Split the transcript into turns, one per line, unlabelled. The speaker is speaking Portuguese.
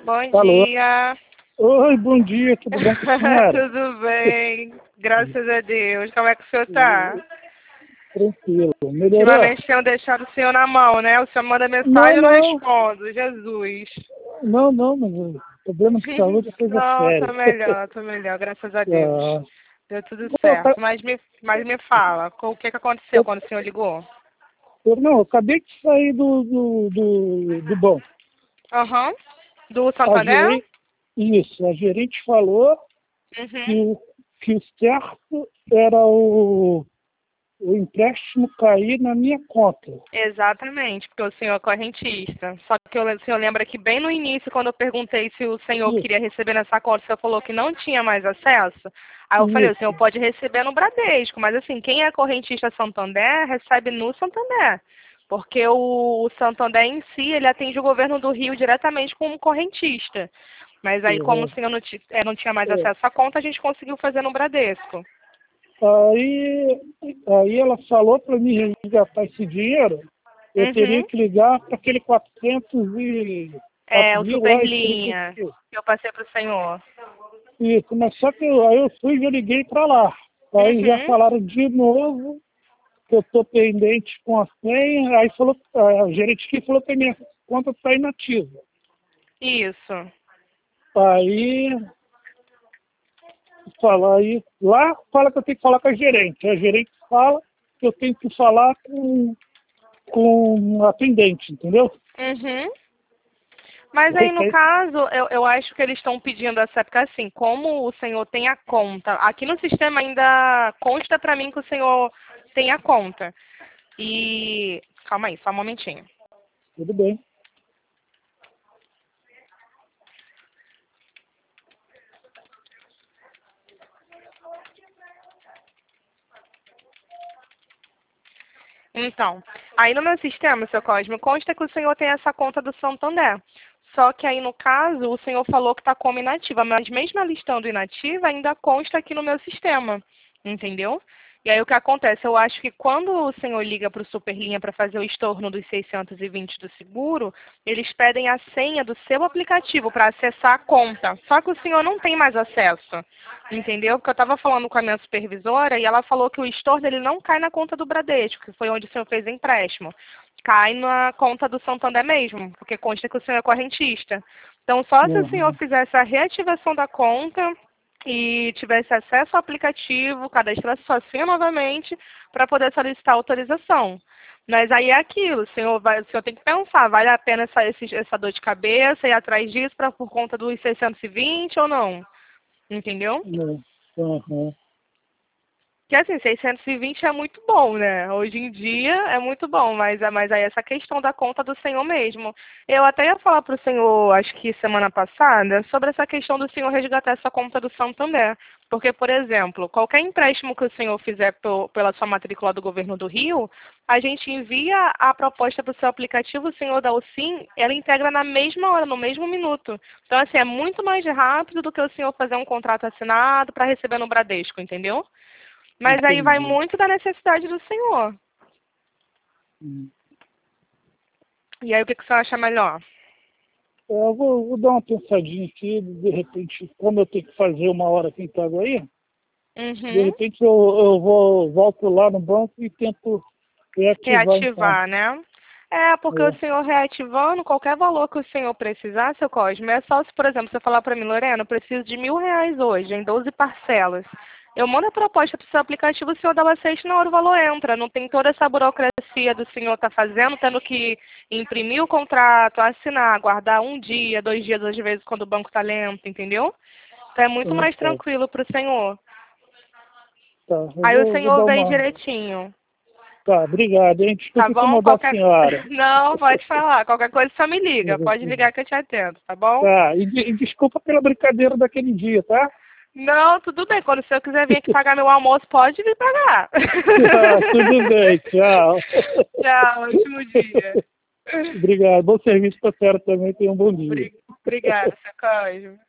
Bom
Alô?
dia.
Oi, bom dia, tudo bem com a senhora?
Tudo bem, graças a Deus. Como é que o senhor tá?
Tranquilo. Melhorou?
Ultimamente tenho deixado o senhor na mão, né? O senhor manda mensagem
Não,
e eu não
não,
respondo. Jesus.
não, mas problema de saúde é coisa
Não,
séria.
tô melhor, graças a Deus.
Ah,
Deu tudo
eu, ca-
certo. Mas me fala, o que aconteceu
eu,
quando o senhor ligou?
eu acabei de sair do banco.
Aham. Do
A
Santander?
gerente, isso, a gerente falou que
Uhum.
que o certo era o empréstimo cair na minha conta.
Exatamente, porque o senhor é correntista. Só que o senhor lembra que bem no início, quando eu perguntei se o senhor
Isso,
queria receber nessa conta, o senhor falou que não tinha mais acesso. Aí eu falei, o senhor
isso.
pode receber no Bradesco, mas assim, quem é correntista Santander, recebe no Santander. Porque o Santander em si, ele atende o governo do Rio diretamente como correntista. Mas aí, como o
Uhum.
senhor não tinha mais
É.
acesso à conta, a gente conseguiu fazer no Bradesco.
Aí, aí ela falou para mim resgatar esse dinheiro, eu teria
Uhum.
que ligar para aquele 400 e
É,
4
o
mil lá e teria
Superlinha
que...
que eu passei para o senhor.
Isso, mas só que aí eu fui e já liguei para lá. Aí já
Uhum.
falaram de novo que eu estou pendente com a senha. Aí falou, a gerente que falou que a minha conta está inativa.
Isso.
Aí aí lá fala que eu tenho que falar com a gerente. A gerente fala que eu tenho que falar com o atendente, entendeu?
Uhum. Mas aí,
Porque
no caso, eu acho que eles estão pedindo essa, porque assim, como o senhor tem a conta, aqui no sistema ainda consta para mim que o senhor tem a conta. E, calma aí, só um momentinho.
tudo bem.
Então, aí no meu sistema, seu Cosme, consta que o senhor tem essa conta do Santander. Só que aí, no caso, o senhor falou que está como inativa, mas mesmo ela estando inativa, ainda consta aqui no meu sistema, entendeu? E aí o que acontece? Eu acho que quando o senhor liga para o Superlinha para fazer o estorno dos 620 do seguro, eles pedem a senha do seu aplicativo para acessar a conta. Só que o senhor não tem mais acesso, entendeu? Porque eu estava falando com a minha supervisora e ela falou que o estorno ele não cai na conta do Bradesco, que foi onde o senhor fez o empréstimo. Cai na conta do Santander mesmo, porque consta que o senhor é correntista. Então, só se o senhor
Uhum.
fizesse a reativação da conta e tivesse acesso ao aplicativo, cadastrasse sua senha novamente para poder solicitar autorização. Mas aí é aquilo, o senhor tem que pensar, vale a pena essa dor de cabeça ir atrás disso por conta dos 620 ou não? Entendeu?
É. Uhum.
Que assim, 620 é muito bom, né? Hoje em dia é muito bom, mas aí essa questão da conta do senhor mesmo. Eu até ia falar para o senhor, acho que semana passada, sobre essa questão do senhor resgatar essa conta do Santander. Porque, por exemplo, qualquer empréstimo que o senhor fizer pela sua matrícula do governo do Rio, a gente envia a proposta para o seu aplicativo, o senhor dá o sim, ela integra na mesma hora, no mesmo minuto. Então, assim, é muito mais rápido do que o senhor fazer um contrato assinado para receber no Bradesco, entendeu? Mas aí vai
Entendi.
muito da necessidade do senhor.
Hum.
E aí o que o senhor acha melhor?
Eu vou dar uma pensadinha aqui, de repente, como eu tenho que fazer uma hora aqui em Itaguaí, de
Uhum.
repente volto lá no banco e tento reativar então.
Reativar, né? É, porque o
É.
senhor reativando, qualquer valor que o senhor precisar, seu Cosme, é só se, por exemplo, você falar para mim, Lorena, eu preciso de R$ 1.000 hoje, em 12 parcelas. Eu mando a proposta para o seu aplicativo, o senhor dá o aceite, na hora o valor entra. Não tem toda essa burocracia do senhor estar fazendo, tendo que imprimir o contrato, assinar, guardar um dia, 2 dias, às vezes, quando o banco está lento, entendeu? Então é muito mais
Tá,
tranquilo para o senhor.
tá. Eu
Aí o
vou
senhor
dar
vê
uma.
direitinho.
Tá, obrigado, hein?
Tá
Desculpa
bom?
incomodar a senhora.
Não, pode falar. Qualquer coisa só me liga. Pode ligar que eu te atendo, tá bom?
Tá, e desculpa pela brincadeira daquele dia, tá?
Não, tudo bem. Quando o senhor quiser vir aqui pagar meu almoço, pode vir pagar.
Tá, tudo bem, tchau.
Tchau, ótimo dia.
Obrigado. Bom serviço para a senhora também. Tenha um bom dia.
Obrigada, seu Cosmo.